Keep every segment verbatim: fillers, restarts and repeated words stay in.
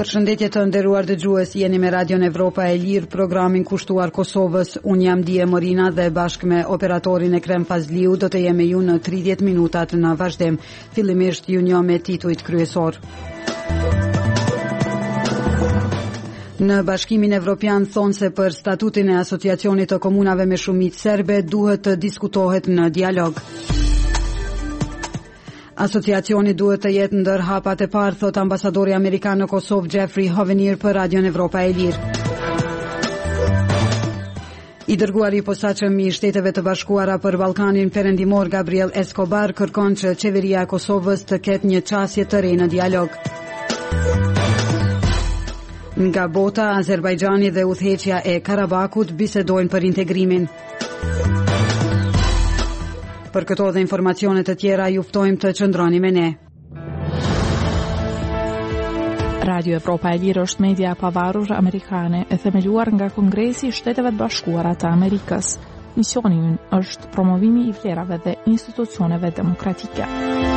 Përshëndetje të nderuar dëgjues, jeni me Radion Evropa e Lirë, programin kushtuar Kosovës. Unë jam Dije Morina dhe bashkë me operatorin Ekrem Fazliu do të jemi ju në tridhjetë minutat në vazhdim. Fillimisht ju njoh me titujt kryesor. Në Bashkimin Evropian thonë se për statutin e Asociacionit të Komunave me Shumicë Serbe duhet të diskutohet në dialog. Asociacioni duhet të jetë ndër hapat e parë, thot ambasadori amerikan në Kosovë Jeffrey Hovenier për Radion Evropa e Lirë. I dërguari i posaçëm i Shteteve të Bashkuara për Ballkanin Perëndimor Gabriel Escobar kërkon që qeveria e Kosovës të ketë një çështje të re në dialog. Nga bota, Azerbajxhani dhe udhëheqja e Karabakut bisedojnë për integrimin. Për këto dhe informacionet të tjera ju ftojmë të qëndroni me ne. Radio Evropa e Lirë është media e pavarur amerikane e themeluar nga Kongresi i Shteteve të Bashkuara të Amerikës. Misioni i ynë është promovimi i vlerave dhe institucioneve demokratike.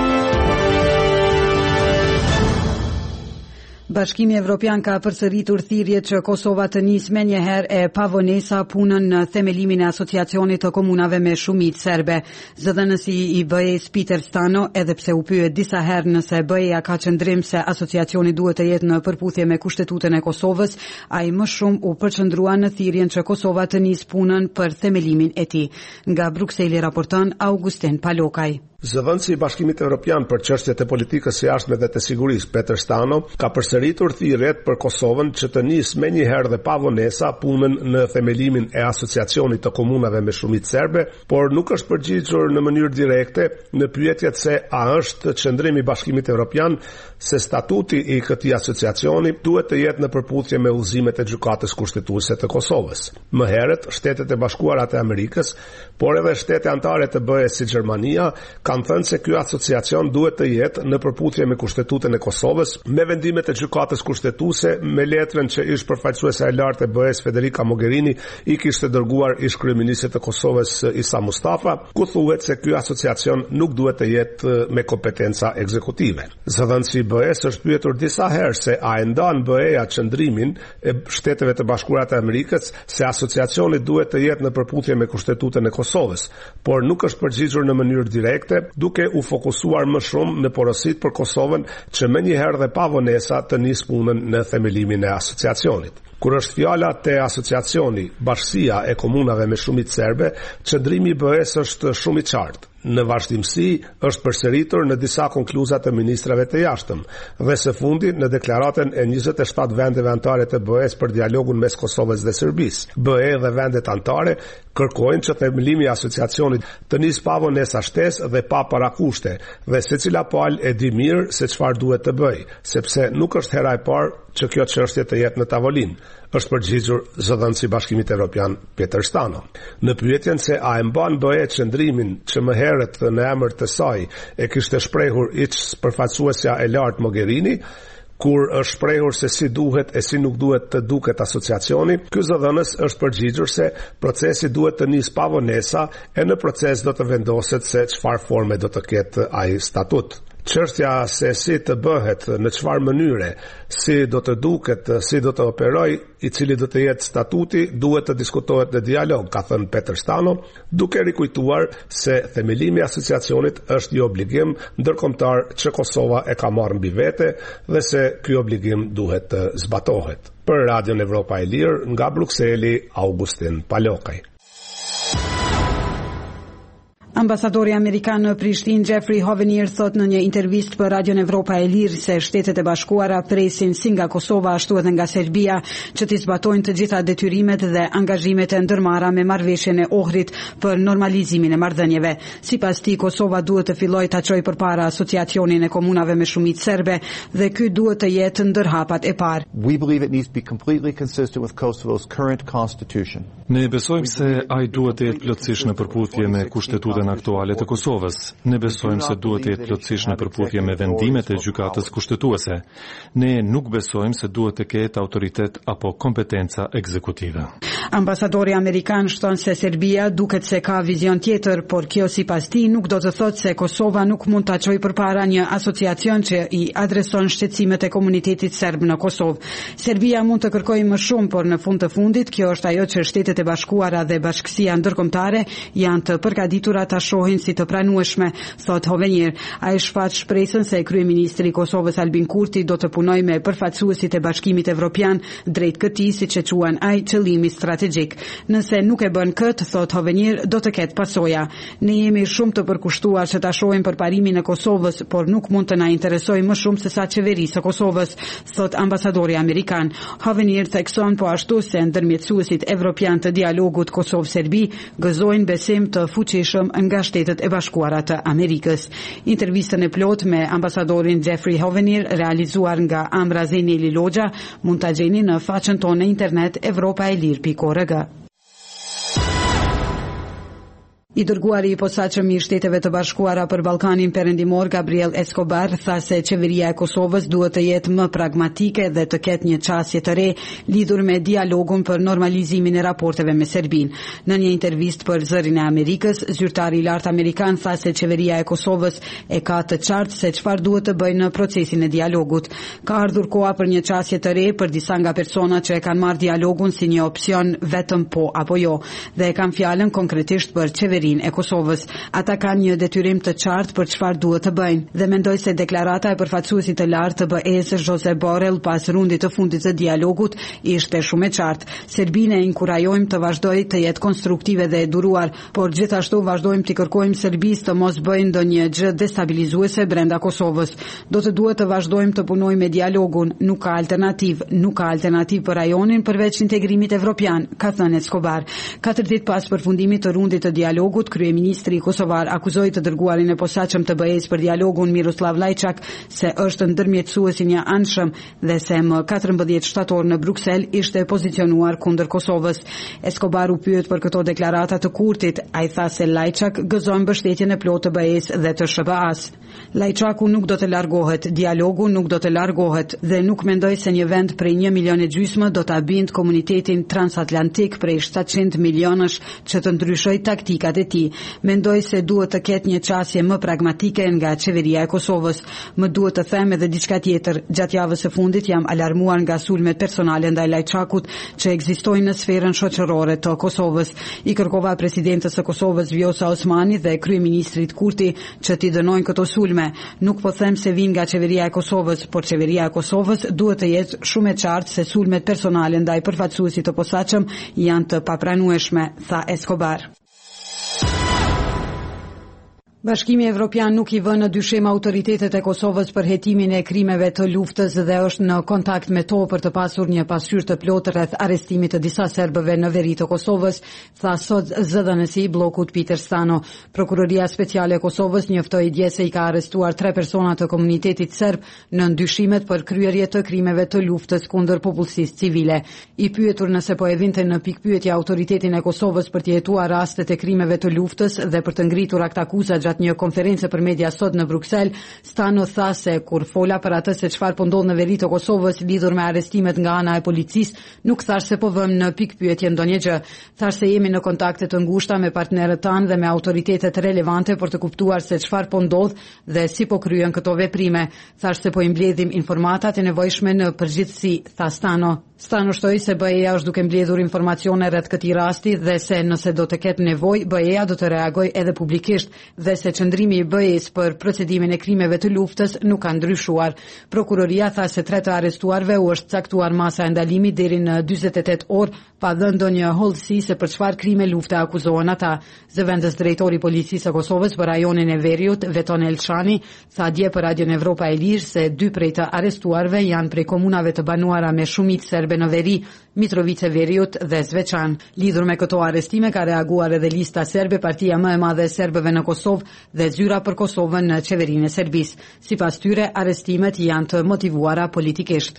Bashkimi Evropian ka përsëritur thirrjet që Kosova të nisë menjëherë e pavonesa punën në themelimin e Asociacionit të Komunave me Shumicë Serbe. Zëdhënësi i B E-s Peter Stano, edhe pse u pyet disa herë nëse B E-ja ka qëndrim se asociacioni duhet të jetë në përputhje me Kushtetutën e Kosovës, ai më shumë u përqendrua në thirrjen që Kosova të nisë punën për themelimin e tij. Nga Brukseli raporton Augustin Palokaj. Zëdhënësi i Bashkimit Evropian për çështjet e politikës së jashtme dhe të sigurisë, Peter Stano, ka përsëritur thirrjet për Kosovën që të nisë menjëherë dhe pa vonesa punën në themelimin e Asociacionit të Komunave me Shumicë Serbe, por nuk është përgjigjur në mënyrë direkte në pyetjet se a është qëndrimi i Bashkimit Evropian se statuti i këtij asociacioni duhet të jetë në përputhje me udhëzimet e Gjykatës Kushtetuese të Kosovës. Më herët, Shtetet e Bashkuara të Amerikës, por edhe shtete anëtare të B E-s si Gjermania, kanë thënë se ky asociacion duhet të jetë në përputhje me Kushtetutën e Kosovës, me vendimet e Gjykatës Kushtetuese, me letrën që ish përfaqësuese e lartë e B E-s Federica Mogherini i kishte dërguar ish kryeministit të Kosovës Isa Mustafa, ku thuhet se ky asociacion nuk duhet të jetë me kompetenca ekzekutive. Zëdhënësi i B E-s është pyetur disa herë se a e ndan B E-ja qëndrimin e Shteteve të Bashkuara të Amerikës se asociacioni duhet të jetë në përputhje me Kushtetutën e Kosovës, por nuk është përgjigjur në mënyrë direkte, duke u fokusuar më shumë në porosit për Kosovën që menjëherë dhe pa vonesa të nisë punën në themelimin e asociacionit. Kur është fjala te asociacioni, Bashkia e Komunave me Shumicë Serbe, qëndrimi i B E-s është shumë i qartë. Në vazhdimsi është përsëritur në disa konkluza të ministrave të jashtëm dhe së fundi në deklaratën e njëzet e shtatë vendeve anëtare të B E-s për dialogun mes Kosovës dhe Serbisë. B E dhe vendet anëtare kërkojnë që themelimi i asociacionit të nisë pa vonesa shtesë dhe pa parakushte dhe secila palë e di mirë se çfarë duhet të bëjë, sepse nuk është hera e parë që kjo çështje të jetë në tavolinë, është përgjigjur zëdhënësi i Bashkimit Evropian Peter Stano. Në pyetjen se a e mban B E qëndrimin që më herët në emër të saj e kishte shprehur iç përfaqësuesja e lartë Mogherini, kur është shprehur se si duhet e si nuk duhet të duket asociacioni, ky zëdhënës është përgjigjur se procesi duhet të nisë pa vonesa e në proces do të vendoset se çfarë forme do të ketë ai statut. Çështja se si të bëhet, në çfarë mënyre, si do të duket, si do të operoj, i cili do të jetë statuti, duhet të diskutohet në dialog, ka thënë Peter Stano, duke rikujtuar se themelimi i asociacionit është një obligim ndërkombëtar që Kosova e ka marrë mbi vete dhe se ky obligim duhet të zbatohet. Për Radion Evropa e Lirë, nga Brukseli, Augustin Palokaj. Ambasadori amerikan në Prishtinë Jeffrey Hovenier thot në një intervistë për Radion Evropa e Lirë se Shtetet e Bashkuara presin si nga Kosova ashtu edhe nga Serbia që të zbatojnë të gjitha detyrimet dhe angazhimet e ndërmarra me marrëveshjen e Ohrit për normalizimin e marrëdhënieve. Sipas tij, Kosova duhet të fillojë ta çojë përpara asociacionin e Komunave me Shumicë Serbe dhe ky duhet të jetë ndër hapat e parë. We believe it needs to be completely consistent with Kosovo's current constitution. Ne besojmë se ai duhet të jetë plotësisht në përputhje me Kushtetutën situatën aktuale të Kosovës. Ne besojmë se duhet të jetë plotësisht në përputhje me vendimet e gjykatës kushtetuese. Ne nuk besojmë se duhet të ketë autoritet apo kompetenca ekzekutive. Ambasadori amerikan shton se Serbia duket se ka vizion tjetër, por kjo sipas tij nuk do të thotë se Kosova nuk mund ta çojë përpara një asociacion që i adreson shqetësimet e komunitetit serb në Kosovë. Serbia mund të kërkojë më shumë, por në fund të fundit kjo është ajo që Shtetet e Bashkuara dhe Bashkësia Ndërkombëtare janë të përgatitura ta shohin si të pranueshme, thot Hovenier. Ai shfaq shpresën se kryeministri i Kosovës Albin Kurti do të punojë me përfaqësuesit e Bashkimit Evropian drejt këtij, siç e quajnë ai, qëllimi strategjik. Nëse nuk e bën këtë, thot Hovenier, do të ketë pasoja. Ne jemi shumë të përkushtuar që ta shohim përparimin e Kosovës, por nuk mund të na interesojë më shumë se sa qeverisë e Kosovës, thot ambasadori amerikan. Hovenier thekson po ashtu se ndërmjetësuesit evropian të dialogut Kosovë-Serbi gëzojnë besim të fuqishëm nga Shtetet e Bashkuara të Amerikës. Intervistën e plot me ambasadorin Jeffrey Hovenier, realizuar nga Amra Zeneli Logja, mund ta gjeni në faqen tonë në internet europa e lirë pikë org. I dërguari i posaçëm i Shteteve të Bashkuara për Ballkanin Perëndimor Gabriel Escobar tha se qeveria e Kosovës duhet të jetë më pragmatike dhe të ketë një qasje të re lidhur me dialogun për normalizimin e raporteve me Serbinë. Në një intervistë për Zërin e Amerikës, zyrtari i lartë amerikan tha se qeveria e Kosovës e ka të qartë se çfarë duhet të bëjë në procesin e dialogut. Ka ardhur koha për një qasje të re për disa nga personat që e kanë marrë dialogun si një opsion vetëm po apo jo, dhe e kanë fjalën konkretisht për qeverinë e Kosovës. Ata kanë një detyrim të qartë për çfarë duhet të bëjnë, dhe mendoj se deklarata e përfaqësuesit të lartë të B E-s Josep Borrell pas rundit të fundit të dialogut ishte shumë e qartë. Serbinë e inkurajojmë të vazhdojë të jetë konstruktive dhe e duruar, por gjithashtu vazhdojmë të kërkojmë Serbisë të mos bëjnë ndonjë gjë destabilizuese brenda Kosovës. Do të duhet të vazhdojmë të punojmë me dialogun, nuk ka alternativë, nuk ka alternativë për rajonin përveç integrimit evropian, ka thënë Escobar. Katër ditë pas përfundimit të rundit të dialogut, kryeministri kosovar akuzoi të dërguarin e posaçëm të B E-s për dialogun Miroslav Lajçak se është ndërmjetësuesi një anshëm dhe se më katërmbëdhjetë shtator në Bruksel ishte pozicionuar kundër Kosovës. Escobar u pyet për këto deklarata të Kurtit. Ai tha se Lajçak gëzon mbështetjen e plotë të B E-s dhe të S B A-s. Lajçaku nuk do të largohet, dialogu nuk do të largohet dhe nuk mendoj se një vend prej një milion e gjysmë do ta bind komunitetin transatlantik prej shtatëqind milionësh që të ndryshoj taktikat e tij. Mendoj se duhet të ketë një qasje më pragmatike nga qeveria e Kosovës. Më duhet të them edhe diçka tjetër. Gjatë javës së fundit jam alarmuar nga sulmet personale ndaj Lajçakut që ekzistojnë në sferën shoqërore të Kosovës. I kërkova presidentës së Kosovës Vjosa Osmani dhe kryeministrit Kurti që t'i dënojnë këto sulme. Nuk po them se vijnë nga qeveria e Kosovës, por qeveria e Kosovës duhet të jetë shumë e qartë se sulmet personale ndaj përfaqësuesit të posaçëm janë të papranueshme, tha Escobar. Bashkimi Evropian nuk i vën në dyshim autoritetet e Kosovës për hetimin e krimeve të luftës dhe është në kontakt me to për të pasur një pasqyrë të plotë rreth arrestimit të disa serbëve në veri të Kosovës, tha sot Z D N S i bllokut Peter Stano. Prokuroria Speciale e Kosovës njoftoi dje se i ka arrestuar tre persona të komunitetit serb në ndyshimet për kryerje të krimeve të luftës kundër popullsisë civile. I pyetur nëse po e vinte në pikpyetje autoritetin e Kosovës për të hetuar rastet e krimeve të luftës dhe për të ngritur akt akuza gjatë një konferencë për media sot në Bruksel, Stano tha se kur fola për atë se çfarë po ndodh në veri të Kosovës lidhur me arrestimet nga ana e policisë, nuk thash se po vëm në pikpyetje ndonjë gjë. Thash se jemi në kontakte të ngushta me partnerët tanë dhe me autoritetet relevante për të kuptuar se çfarë po ndodh dhe si po kryen këto veprime. Thash se po i mbledhim informatat e nevojshme në përgjithësi, tha Stano. Stano shtoi se B E-ja është duke mbledhur informacione rreth këtij rasti dhe se nëse do të ketë nevojë, B E-ja do të reagojë edhe publikisht dhe se qëndrimi i B E-s për procedimin e krimeve të luftës nuk ka ndryshuar. Prokuroria tha se tre të arrestuarve u është caktuar masa e ndalimit deri në dyzet e tetë orë pa dhënë ndonjë hollësi se për çfarë krime lufte akuzohen ata. Zëvendës drejtori i policisë së Kosovës për rajonin e Veriut, Veton Elçani, tha dje për Radion Evropa e Lirë se dy prej të arrestuarve janë prej komunave të banuara me shumicë serbe në veri, Mitrovice Veriut dhe Zvečan. Lidhur me këto arrestime ka reaguar edhe lista serbe, partia më e madhe e serbëve në Kosovë dhe zyra për Kosovën në qeverinë e Serbisë. Sipas tyre, arrestimet janë të motivuara politikisht.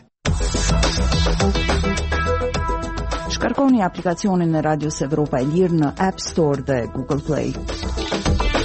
Shkarkoni aplikacionin e Radios Evropa e Lirë në App Store dhe Google Play.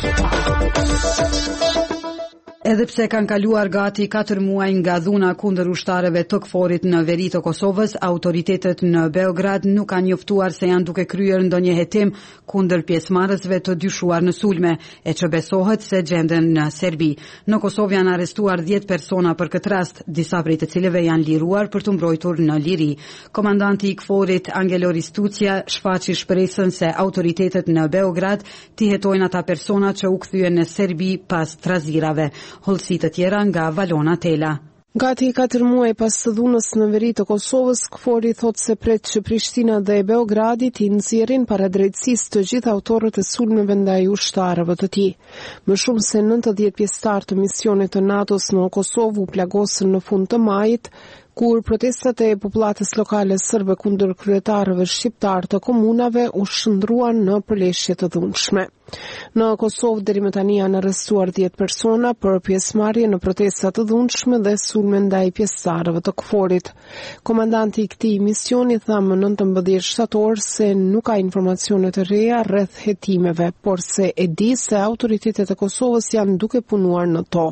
Edhe pse kanë kaluar gati katër muaj nga dhuna kundër ushtarëve të KFOR-it në veri të Kosovës, autoritetet në Beograd nuk kanë njoftuar se janë duke kryer ndonjë hetim kundër pjesëmarrësve të dyshuar në sulme, e që besohet se gjenden në Serbi. Në Kosovë janë arrestuar dhjetë persona për këtë rast, disa prej të cilëve janë liruar për të mbrojtur në liri. Komandanti i KFOR-it Angelo Ristucia shfaqi shpresën se autoritetet në Beograd t'i hetojnë ata persona që u kthyen në Serbi pas trazirave. Hollësi të tjera nga Valona Tela. Gati katër muaj pas së dhunës në veri të Kosovës, KFOR-i thot se pret që Prishtina dhe Beogradi t'i nxjerrin para drejtësisë të gjithë autorët e sulmeve ndaj ushtarëve të tij. Më shumë se nëntëdhjetë pjesëtar të misionit të NATO-s në Kosovë u plagosën në fund të majit, kur protestat e popullatës lokale serbe kundër kryetarëve shqiptar të komunave u shndruan në përleshje të dhunshme. Në Kosovë deri më tani janë arrestuar dhjetë persona për pjesëmarrje në protesta të dhunshme dhe sulme ndaj pjesëtarëve të KFOR-it. Komandanti i këtij misioni tha më nëntëmbëdhjetë shtator se nuk ka informacione të reja rreth hetimeve, por se e di se autoritetet e Kosovës janë duke punuar në to.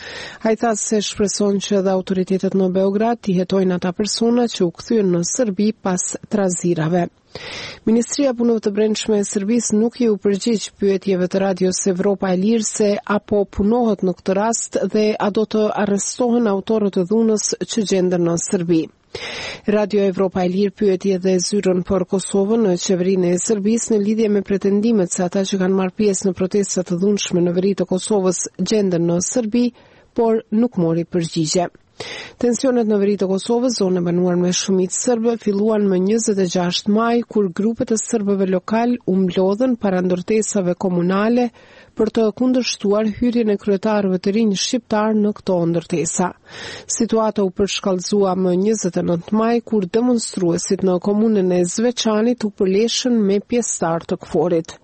Ai tha se shpreson që edhe autoritetet në Beograd t'i hetojnë ata persona që u kthyen në Serbi pas trazirave. Ministria e Punëve të Brendshme e Serbisë nuk i u përgjigj pyetjeve të Radios Evropa e Lirë se apo punohet në këtë rast dhe a do të arrestohen autorët e dhunës që gjenden në Serbi. Radio Evropa e Lirë pyeti edhe zyrën për Kosovën në qeverinë e Serbisë në lidhje me pretendimet se ata që kanë marrë pjesë në protestat të dhunshme në veri të Kosovës gjenden në Serbi, por nuk mori përgjigje. Tensionet në veri të Kosovës, zonë e banuar me shumicë serbe, filluan më njëzet e gjashtë maj, kur grupet e serbëve lokal u mblodhen para ndërtesave komunale për të kundërshtuar hyrjen e kryetarëve të rinj shqiptar në këto ndërtesa. Situata u përshkallëzua më njëzet e nëntë maj, kur demonstruesit në komunën e Zveçanit u përleshën me pjesëtar të KFOR-it.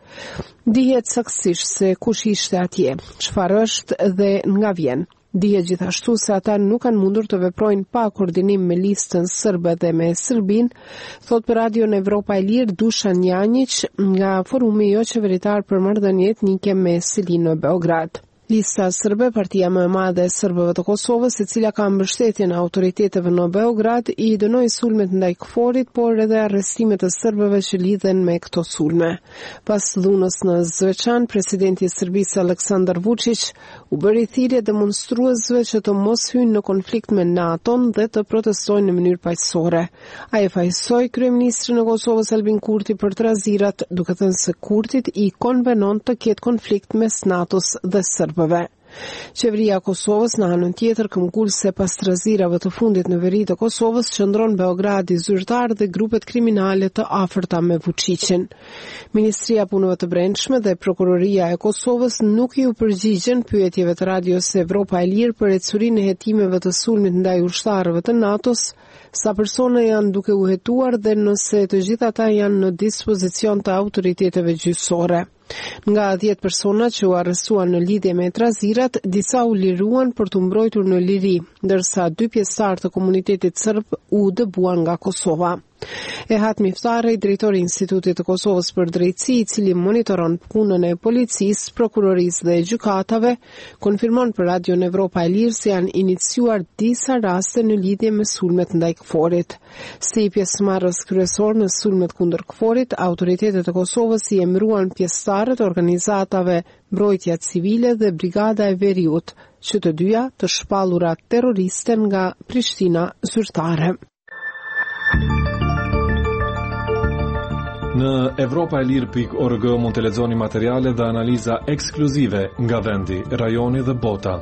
Dihet saktësisht se kush ishte atje, çfarë është dhe nga vjen. Dihet gjithashtu se ata nuk kanë mundur të veprojnë pa koordinim me listën serbe dhe me Serbin, thot për Radion Evropa e Lirë Dušan Janjić nga forumi jo qeveritar për marrëdhënie etnike me Selin në Beograd. Lista serbe, partia më e madhe e serbëve të Kosovës, e cila ka mbështetjen e autoriteteve në Beograd, i dënoi sulmet ndaj KFOR-it, por edhe arrestimet e serbëve që lidhen me këto sulme. Pas dhunës në Zveçan, presidenti i Serbisë Aleksandar Vučić u bëri thirrje demonstruesve që të mos hyjnë në konflikt me NATO-n dhe të protestojnë në mënyrë paqësore. Ai fajsoi kryeministrin e Kosovës Albin Kurti për trazirat, duke thënë se Kurtit i konvenon të ketë konflikt mes NATO-s dhe serbëve. Qeveria e Kosovës në anën tjetër këmbgulse pas trazirave të fundit në veri të Kosovës qëndron Beogradi zyrtar dhe grupet kriminale të afërta me Vučićin. Ministria e Punëve të Brendshme dhe Prokuroria e Kosovës nuk i u përgjigjen pyetjeve të Radios Evropa e Lirë për ecurinë e hetimeve të sulmit ndaj ushtarëve të NATO-s, sa persona janë duke u hetuar dhe nëse të gjithë ata janë në dispozicion të autoriteteve gjyqësore. Nga dhjetë persona që u arrestuan në lidhje me trazirat, disa u liruan për të mbrojtur në liri, ndërsa dy pjesëtar të komunitetit serb u dëbuan nga Kosova. Ehat Miftari, drejtori i Institutit të Kosovës për Drejtësi, i cili monitoron punën e policisë, prokurorisë dhe gjykatave, konfirmon për Radion Evropa e Lirë se janë iniciuar disa raste në lidhje me sulmet ndaj KFOR-it. Si pjesëmarrës kryesor në sulmet kundër KFOR-it, autoritetet e Kosovës i emëruan pjesëtarët e organizatave Mbrojtja Civile dhe Brigada e Veriut, që të dyja të shpallura terroriste nga Prishtina zyrtare. Në Evropa e Lirë pikë org mund të lexoni materiale dhe analiza ekskluzive nga vendi, rajoni dhe bota.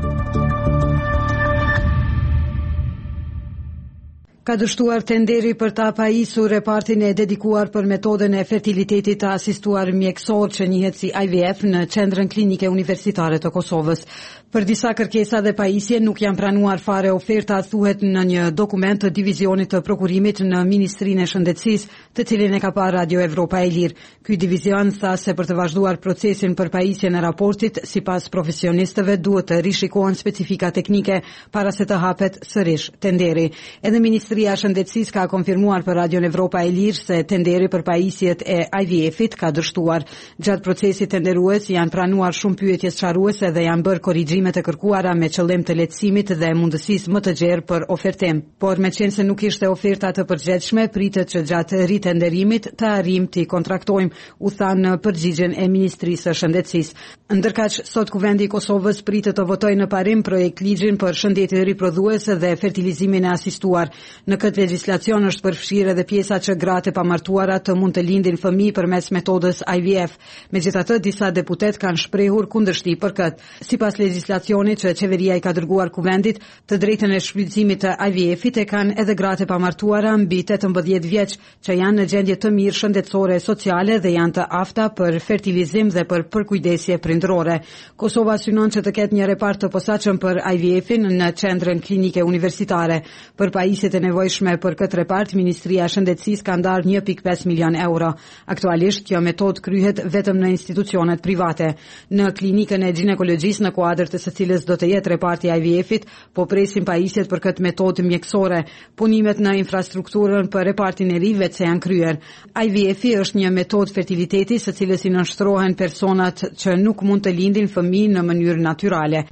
Ka dështuar tenderi për ta pajisur repartin e dedikuar për metodën e fertilitetit të asistuar mjekësor që njihet si I V F në Qendrën Klinike Universitare të Kosovës. Për disa kërkesa dhe pajisje nuk janë pranuar fare oferta, thuhet në një dokument të divizionit të prokurimit në Ministrinë e Shëndetësisë, të cilin e ka parë Radio Evropa e Lirë. Ky divizion tha se për të vazhduar procesin për pajisjen e raportit, sipas profesionistëve duhet të rishikohen specifika teknike para se të hapet sërish tenderi. Edhe Ministria e Shëndetësisë ka konfirmuar për Radio Evropa e Lirë se tenderi për pajisjet e I V F-it ka dështuar. Gjatë procesit tenderues janë pranuar shumë pyetje sqaruese dhe janë bërë korrigime me të kërkuara me qëllim të lehtësimit dhe mundësisë më të gjerë për ofertim. Por me qenë se nuk ishte oferta të përgjithshme, pritet që gjatë ritenderimit të arrijmë të kontraktojmë, u tha në përgjigjen e Ministrisë së Shëndetësisë. Ndërkaq, sot Kuvendi i Kosovës pritet të votojë në parim projekt ligjin për shëndetin riprodhues dhe fertilizimin e asistuar. Në këtë legjislacion është përfshirë edhe pjesa që gratë e pamartuara të mund të lindin fëmijë përmes metodës I V F. Megjithatë, disa deputet kanë shprehur kundërshti për këtë. Sipas legjislacionit që qeveria i ka dërguar Kuvendit, të drejtën e shfrytëzimit të I V F-it e kanë edhe gratë e pamartuara mbi tetëmbëdhjetë vjeç, që janë në gjendje të mirë shëndetësore e sociale dhe janë të afta për fertilizim dhe për përkujdesje prindërore. Kosova synon që të ketë një repart të posaçëm për I V F-in në qendrën klinike universitare. Për pajisjet e nevojshme për këtë repart, Ministria e Shëndetësisë ka ndarë një pikë pesë milion euro. Aktualisht kjo metodë kryhet vetëm në institucionet private. Në klinikën e ginekologjisë në kuadër të së cilës do të jetë reparti I V F-it, po presim pajisjet për këtë metodë mjekësore. Punimet në infrastrukturën për repartin e ri vetë se janë kryer. I V F-i është një metodë fertiliteti së cilës i nënshtrohen personat që nuk mund të lindin fëmijë në mënyrë natyrale.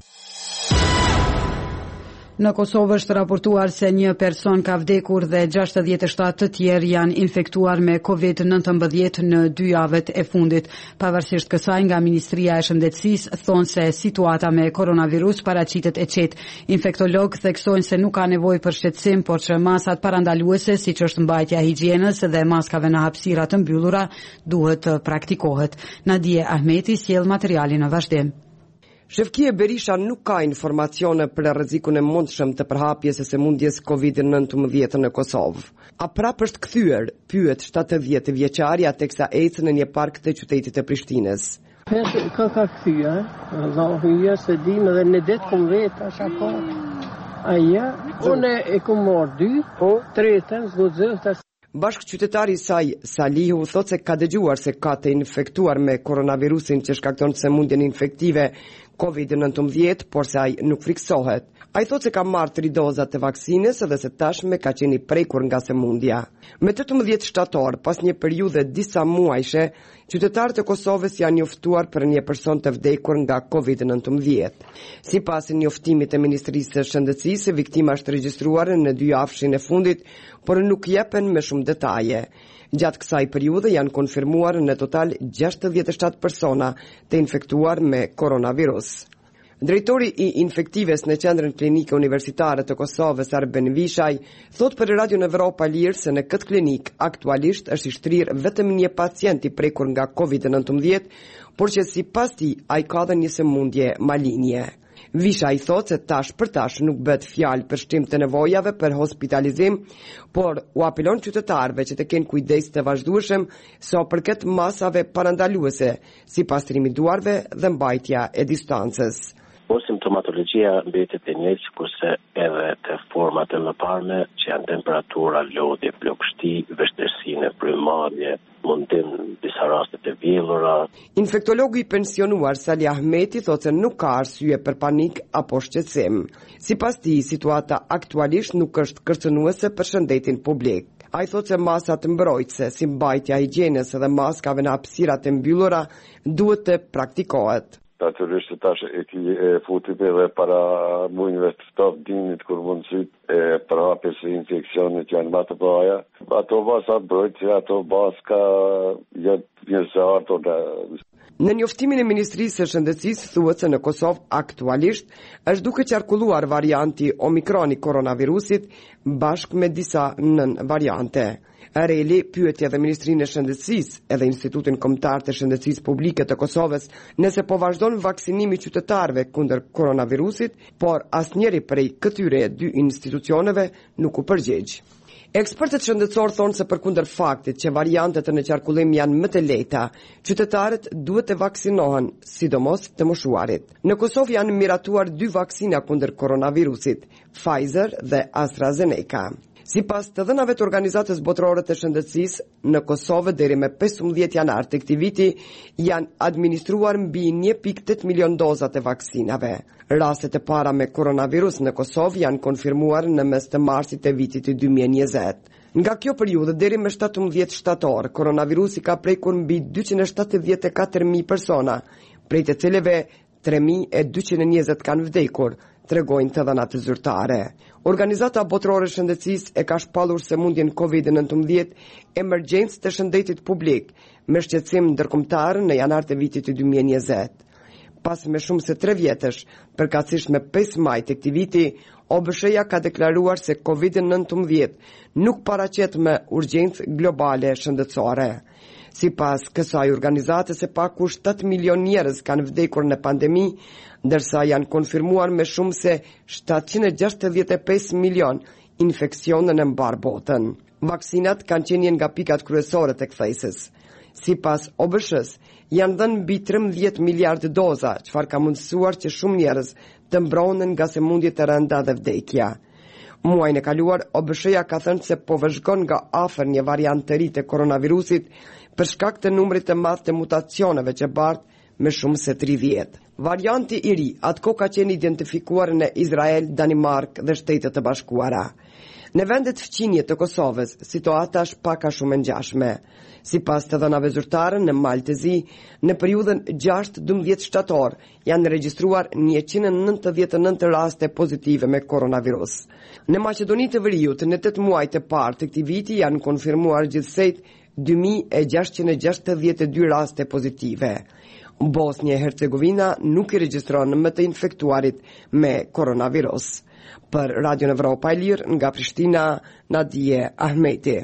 Në Kosovë është raportuar se një person ka vdekur dhe gjashtëdhjetë e shtatë të tjerë janë infektuar me COVID nëntëmbëdhjetë në dy javët e fundit. Pavarësisht kësaj, nga Ministria e Shëndetësisë thonë se situata me koronavirus paraqitet e qetë. Infektologë theksojnë se nuk ka nevojë për shqetësim, por që masat parandaluese, siç është mbajtja e higjienës dhe maskave në hapësira të mbyllura, duhet të praktikohet. Nadije Ahmeti sjell materialin në vazhdim. Shefkia Berisha nuk ka informacione për rrezikun e mundshëm të përhapjes së sëmundjes COVID nëntëmbëdhjetë në Kosovë. A prap është kthyer, pyet shtatëdhjetë vjeçaria teksa ecën në një park të qytetit të Prishtinës. Ka ka kthyer, Allahu ja se dim edhe në det kum vet as apo. Aja, unë e kum marr dy, po tretën zgjozë. Bashkëqytetari i saj, Salihu, thot se ka dëgjuar se ka të infektuar me koronavirusin që shkakton sëmundjen infektive COVID nëntëmbëdhjetë, por se ai nuk friksohet. Ai thot se ka marrë tri doza të vaksinës dhe se tashme ka qenë i prekur nga sëmundja. Me tetëmbëdhjetë shtator, pas një periudhe disa muajshe, qytetarët e Kosovës janë njoftuar për një person të vdekur nga COVID nëntëmbëdhjetë. Sipas njoftimit të Ministrisë së Shëndetësisë, viktima është regjistruar në dy javëshin e fundit, por nuk jepen me shumë detaje. Gjatë kësaj periudhe janë konfirmuar në total gjashtëdhjetë e shtatë persona të infektuar me koronavirus. Drejtori i infektives në qendrën klinike universitare të Kosovës, Arben Vishaj, thot për Radio Evropa Lirë se në këtë klinik aktualisht është i shtrirë vetëm një pacient i prekur nga COVID nëntëmbëdhjetë, por që sipas tij ai ka dhe një sëmundje malinje. Visha i thot se tash për tash nuk bëhet fjalë për shtrim të nevojave për hospitalizim, por u apelon qytetarëve që të kenë kujdes të vazhdueshëm sa përket masave parandaluese, sipas trimit duarve dhe mbajtja e distancës. Po simptomatologjia mbetet e njëjtë sikurse edhe të format e mëparme, që janë temperatura, lodhje, plagështi, vështirësi në frymëmarrje, mundim disa raste të vjellura. Infektologu i pensionuar Sali Ahmeti thotë se nuk ka arsye për panik apo shqetësim. Sipas tij, situata aktualisht nuk është kërcënuese për shëndetin publik. Ai thotë se masat mbrojtëse, si mbajtja e higjienës dhe maskave në hapësirat e mbyllura, duhet të praktikohet. Natyrisht tash e ki e futim edhe para mujnëve të ftoft dinit kur mundësit e përhapjes së infeksionit janë më të bëja. Ato masa mbrojtëse, ato maska janë pjesëmarrëto nga. Në njoftimin e Ministrisë së Shëndetësisë thuhet se në Kosovë aktualisht është duke qarkulluar varianti Omikron i koronavirusit bashkë me disa nën variante. Areli pyeti edhe Ministrinë e Shëndetësisë edhe Institutin Kombëtar të Shëndetësisë Publike të Kosovës nëse po vazhdon vaksinimi i qytetarëve kundër koronavirusit, por asnjëri prej këtyre dy institucioneve nuk u përgjigj. Ekspertët shëndetësor thonë se përkundër faktit që variantet në qarkullim janë më të lehta, qytetarët duhet të vaksinohen, sidomos të moshuarit. Në Kosovë janë miratuar dy vaksina kundër koronavirusit, Pfizer dhe AstraZeneca. Sipas të dhënave të Organizatës Botërore të Shëndetësisë, në Kosovë deri me pesëmbëdhjetë janar të këtij viti janë administruar mbi një pikë tetë milion doza të vaksinave. Rastet e para me koronavirus në Kosovë janë konfirmuar në mes të marsit të vitit të dy mijë e njëzet. Nga kjo periudhë deri me shtatëmbëdhjetë shtator, koronavirusi ka prekur mbi dyqind e shtatëdhjetë e katër mijë persona, prej të cilëve tre mijë e dyqind e njëzet kanë vdekur, tregojnë të dhënat zyrtare. Organizata Botërore e Shëndetësisë e ka shpallur sëmundjen kovid nëntëmbëdhjetë emergjencë të shëndetit publik me shqetësim ndërkombëtar në janar të vitit të dy mijë e njëzet. Pas me shumë se tre vjetësh, përkatësisht me pesë maj të këtij viti, O B S H-ja ka deklaruar se kovid nëntëmbëdhjetë nuk paraqet me urgjencë globale shëndetësore. Sipas kësaj organizate, se paku shtatë milion njerëz kanë vdekur në pandemi, ndërsa janë konfirmuar me shumë se shtatëqind e gjashtëdhjetë e pesë milion infeksione në mbar botën. Vaksinat kanë qenë nga pikat kryesore të kthesës. Sipas O B S H-s, janë dhënë mbi trembëdhjetë miliardë doza, çfarë ka mundësuar që shumë njerëz të mbrohen nga sëmundjet e rënda dhe vdekja. Muajin e kaluar, O B S H-ja ka thënë se po vëzhgon nga afër një variant të ri të koronavirusit për shkak të numrit të madh të mutacioneve që bart me shumë se tridhjetë. Varianti i ri atko ka qenë identifikuar në Izrael, Danimark dhe Shtetet e Bashkuara. Në vendet fqinje të Kosovës, situata është pak a shumë e ngjashme. Sipas të dhënave zyrtare, në Malë të Zi, në periudhën gjashtë dëmbëdhjetë shtator, janë regjistruar njëqind e nëntëdhjetë e nëntë raste pozitive me koronavirus. Në Maqedoni të Veriut, në tetë muaj të parë të këtij viti janë konfirmuar gjithsejt dy mijë e gjashtëqind e gjashtëdhjetë e dy raste pozitive. Bosnia e Hercegovina nuk i regjistron më të infektuarit me koronavirus. Për Radio Evropa e Lirë, nga Prishtina, Nadije Ahmeti.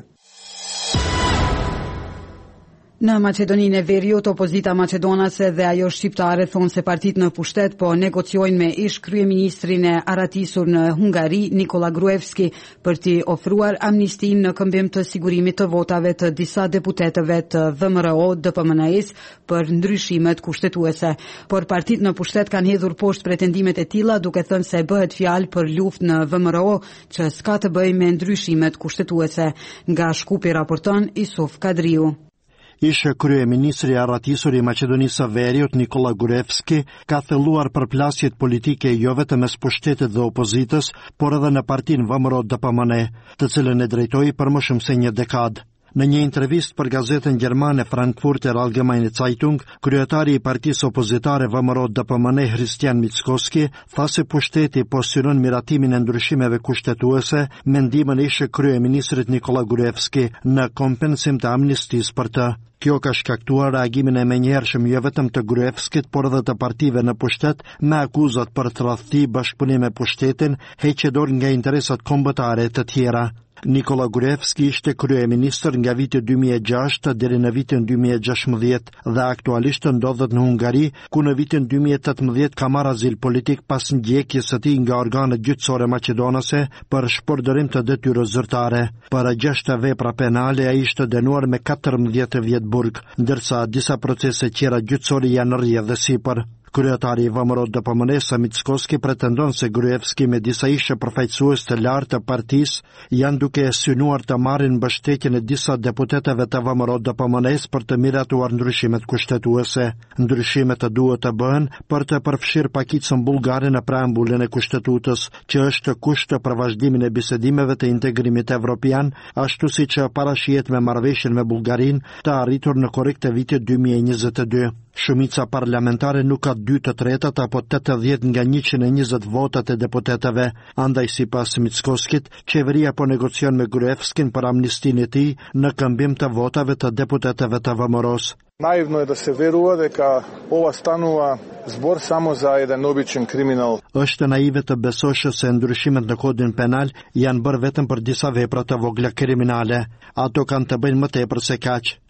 Në Maqedoninë e Veriut, opozita maqedonase dhe ajo shqiptare thonë se partitë në pushtet po negociojnë me ish kryeministrin e aratisur në Hungari, Nikola Gruevski, për t'i ofruar amnistin në këmbim të sigurimit të votave të disa deputetëve të V M R O D P M N E-s për ndryshimet kushtetuese. Por partitë në pushtet kanë hedhur poshtë pretendimet e tilla, duke thënë se bëhet fjalë për luftë në V M R O që s'ka të bëjë me ndryshimet kushtetuese. Nga Shkupi raporton Isuf Kadriu. Ishe kryeministri i aratisur i Maqedonisë së Veriut, Nikola Gruevski, ka thelluar përplasjet politike jo vetëm mes pushtetit dhe opozitës, por edhe në partinë V M R O D P M N E, të cilën e drejtoi për më shumë se një dekadë. Në një intervist për gazetën gjermane Frankfurter Allgemeine Zeitung, kryetari i partisë opozitare V M R O D P M N E Hristijan Mickoski tha se pushteti po synon miratimin e ndryshimeve kushtetuese me ndihmën e ish kryeministrit Nikola Gruevski në kompensim të amnistisë për të. Kjo ka shkaktuar reagimin e menjëhershëm jo vetëm të Gruevskit, por edhe të partive në pushtet me akuzat për tradhti, bashkëpunim me pushtetin, heqje dorë nga interesat kombëtare të tjera. Nikola Gruevski ishte kryeministër nga viti dy mijë e gjashtë deri në vitin dy mijë e gjashtëdhjetë dhe aktualisht ndodhet në Hungari, ku në vitin dy mijë e tetëmbëdhjetë ka marrë azil politik pas ndjekjes së tij nga organet gjyqësore maqedonase për shpërdorim të detyrës zyrtare. Për gjashtë vepra penale ai ishte dënuar me katërmbëdhjetë vjet burg, ndërsa disa procese tjera gjyqësore janë rrjedhë sipër. Kryetari i V M R O D P M N E Mickoski pretendon se Gruevski me disa ishe përfaqësues të lartë të partisë janë duke synuar të marrin mbështetjen e disa deputetëve të V M R O D P M N E-s për të miratuar ndryshimet kushtetuese. Ndryshimet të duhet të bëhen për të përfshirë pakicën bullgare në preambullin e kushtetutës, që është kusht për vazhdimin e bisedimeve të integrimit evropian, ashtu siç parashihet me marrëveshjen me Bullgarinë të arritur në korrik të vitit dy mijë e njëzet e dy. Shumica parlamentare nuk ka dy të tretat apo tetëdhjetë nga njëqind e njëzet votat e deputetëve. Andaj sipas Mickoskit, qeveria po negocion me Gruevskin për amnistinë e tij në këmbim të votave të deputetëve të V M R O-s. Наивно е да се верува дека ова станува збор само за еден обичен криминал. Është naive të besosh se ndryshimet në kodin penal janë bërë vetëm për disa vepra të vogla kriminale. Ato kanë të bëjnë më tepër se kaq.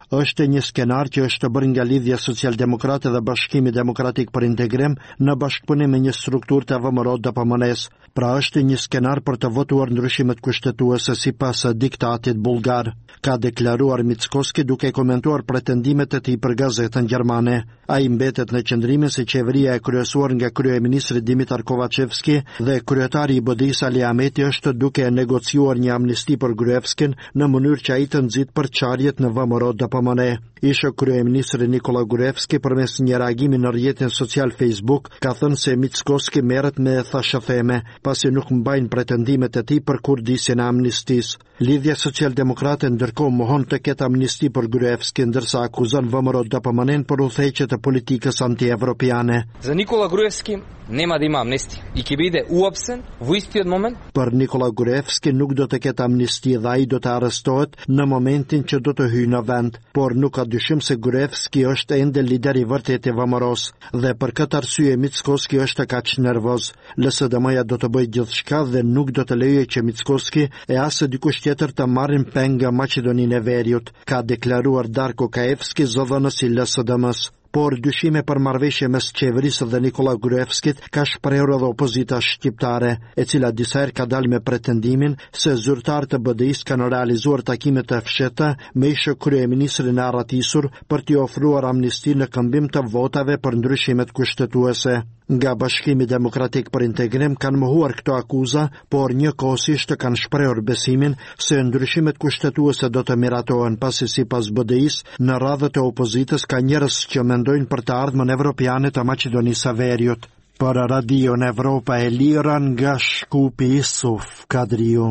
Është një skenar që është bërë nga Lidhja Social-Demokrate dhe Bashkimi Demokratik për Integrim në bashkëpunim me një strukturë të V M R-o D P M N-s. Pra është një skenar për të votuar ndryshimet kushtetuese sipas diktatit bullgar, ka deklaruar Mickoski duke komentuar pretendimet e tij për gazetën gjermane. Ai mbetet në qendrimin se qeveria e kryesuar nga kryeministri Dimitar Kovacevski dhe kryetari i B D I-s Ali Ahmeti është duke negociuar një amnisti për Gruevskin në mënyrë që ai të nxit përçarjet në V M R-o D P M N. Ish kryeministri Nikola Gruevski përmes një reagimi në rrjetin social Facebook ka thënë se Mickoski merret me thashëtheme pasi nuk mbajnë pretendimet e tij për kurdisjen e amnistisë. Lidhja Social-Demokrate ndërkohë mohon të ketë amnisti për Gruevski, ndërsa akuzon V M R-o D P M N për udhëheqje të politikës anti-evropiane. За Никола Груевски нема да има амнестија и ќе биде уапсен во истиот момент. Për Nikola Gruevski nuk do të ketë amnisti dhe ai do të arrestohet në momentin që do të hyjë në vend, por nuk ka dyshim se Gruevski është ende lider i vërtet i V M R-os dhe për këtë arsye Mickoski është kaq nervoz. L S D M-ja do të bëjë gjithçka dhe nuk do të lejojë që Mickoski e as dikush tjetër të marrin peng nga Maqedoninë e Veriut, ka deklaruar Darko Kaevski, zëdhënësi L S D M-s. Por dyshime për marrëveshje mes qeverisë dhe Nikola Gruevskit ka shprehur edhe opozita shqiptare, e cila disa herë ka dalë me pretendimin se zyrtarët e B D I-s kanë realizuar takime të fshehta me ish kryeministrin e arratisur për t'i ofruar amnisti në këmbim të votave për ndryshimet kushtetuese. Nga Bashkimi Demokratik për Integrim kanë mohuar këto akuza, por njëkohësisht kanë shprehur besimin se ndryshimet kushtetuese do të miratohen, pasi sipas B D I-s në radhët e opozitës ka njerëz që mendojnë për të ardhmen evropiane të Maqedonisë së Veriut. Për Radion Evropa e Lira nga Shkupi Isuf Kadriu.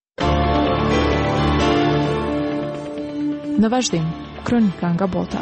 Në vazhdim, kronika nga bota.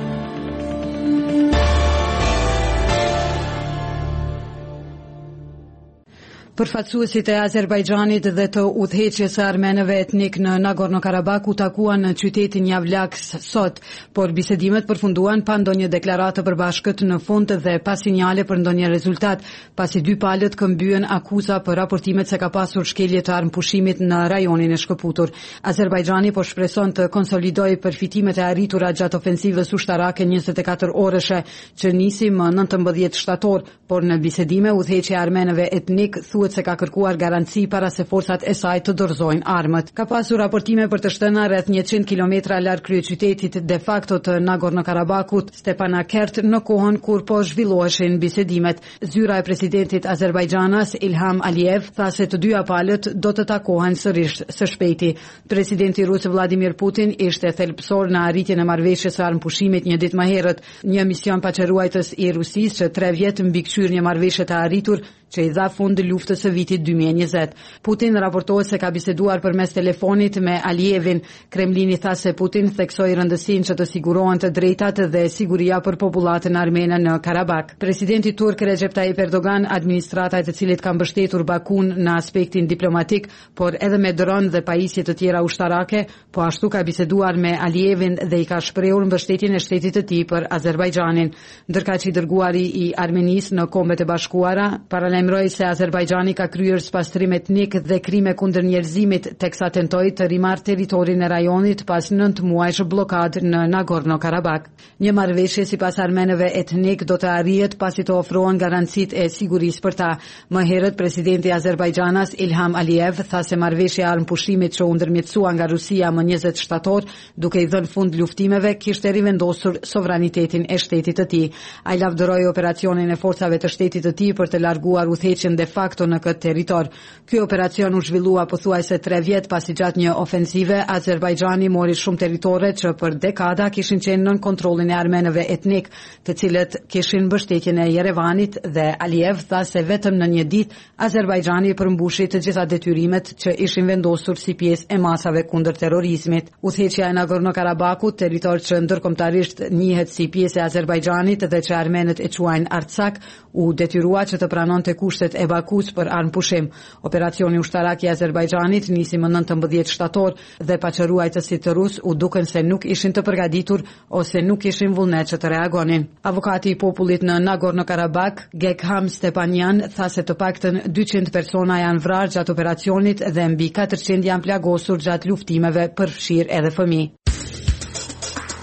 Përfaqësuesit e Azerbajxhanit dhe të udhëheqjes së armenëve etnik në Nagorno-Karabakh u takuan në qytetin Javlak sot, por bisedimet përfunduan pa ndonjë deklaratë përbashkët në fund dhe pa sinjale për ndonjë rezultat, pasi dy palët këmbyen akuza për raportimet se ka pasur shkelje të armëpushimit në rajonin e shkëputur. Azerbajxhani po shpreson të konsolidojë përfitimet e arritura gjatë ofensivës ushtarake njëzet e katër orëshe që nisi më nëntëmbëdhjetë shtator, por në bisedime udhëheqja e armenëve etnik se ka kërkuar garanci para se forcat e saj të dorëzojnë armët. Ka pasur raportime për të shtëna rreth njëqind kilometra larg kryeqytetit de facto të Nagorno-Karabakut, Stepanakert, në kohën kur po zhvilloheshin bisedimet. Zyra e presidentit Azerbajxhanas, Ilham Aliyev, tha se të dyja palët do të takohen sërish së shpejti. Presidenti rus Vladimir Putin ishte thelbësor në arritjen e marrëveshjes së armëpushimit një ditë më herët, një mision paçaruajtës i Rusisë që tre vjet mbikëqyr një marrëveshje të arritur që i dha fund luftës së vitit dy mijë e njëzet. Putin raportohet se ka biseduar përmes telefonit me Aliyevin. Kremlini tha se Putin theksoi rëndësinë që të sigurohen të drejtat dhe siguria për popullatën armene në Karabak. Presidenti turk Recep Tayyip Erdogan, administrata e të cilit ka mbështetur Bakun në aspektin diplomatik, por edhe me dron dhe pajisje të tjera ushtarake, po ashtu ka biseduar me Aliyevin dhe i ka shprehur mbështetjen e shtetit të tij për Azerbajxhanin. Ndërkaq i dërguari i Armenisë në Kombet e Bashkuara paralajmëroi se Azerbajxhani ka kryer spastrim etnik dhe krime kundër njerëzimit teksa tentoi të rimarrë territorin e rajonit pas nëntë muajsh blokadë në Nagorno-Karabakh. Një marrëveshje sipas armenëve etnik do të arrihet pasi të ofrohen garancitë e sigurisë për ta. Më herët presidenti i Azerbajxhanas Ilham Aliyev tha se marrëveshja e armëpushimit që u ndërmjetësua nga Rusia më njëzet shtator, duke i dhënë fund luftimeve, kishte rivendosur sovranitetin e shtetit të tij. Ai lavdëroi operacionin e forcave të shtetit të tij për të larguar udhëheqjen de facto në këtë territor. Ky operacion u zhvillua pothuajse tre vjet pasi gjatë një ofensive Azerbajxhani mori shumë territore që për dekada kishin qenë nën kontrollin e armenëve etnik, të cilët kishin mbështetjen e Yerevanit, dhe Aliyev tha se vetëm në një ditë Azerbajxhani përmbushi të gjitha detyrimet që ishin vendosur si pjesë e masave kundër terrorizmit. Udhëheqja e Nagorno-Karabakut, territor që ndërkombëtarisht njihet si pjesë e Azerbajxhanit dhe që armenët e quajnë Artsak, u detyrua që të pranonte kushtet e Bakus për armëpushim. Operacioni ushtarak i Azerbajxhanit nisi më nëntëmbëdhjetë shtator dhe paqëruajtësit të rus u duken se nuk ishin të përgatitur ose nuk ishin vullnet që të reagonin. Avokati i popullit në Nagorno-Karabakh, Gekham Stepanyan, tha se të paktën dyqind persona janë vrarë gjatë operacionit dhe mbi katërqind janë plagosur gjatë luftimeve, përfshirë edhe fëmijë.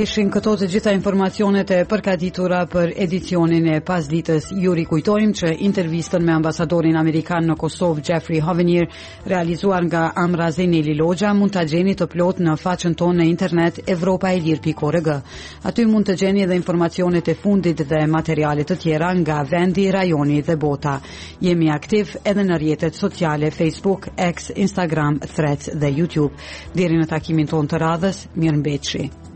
Ishin këto të gjitha informacionet e përgatitura për edicionin e pasditës. Ju rikujtojmë që intervistën me ambasadorin amerikan në Kosovë, Jeffrey Hovenier, realizuar nga Amra Zeneli Logja, mund ta gjeni të plot në faqen tonë në internet evropa e lir pikë org. Aty mund të gjeni edhe informacionet e fundit dhe materiale të tjera nga vendi, rajoni dhe bota. Jemi aktiv edhe në rrjetet sociale Facebook, X, Instagram, Threads dhe YouTube. Deri në takimin tonë të radhës, mirëmbëjtje.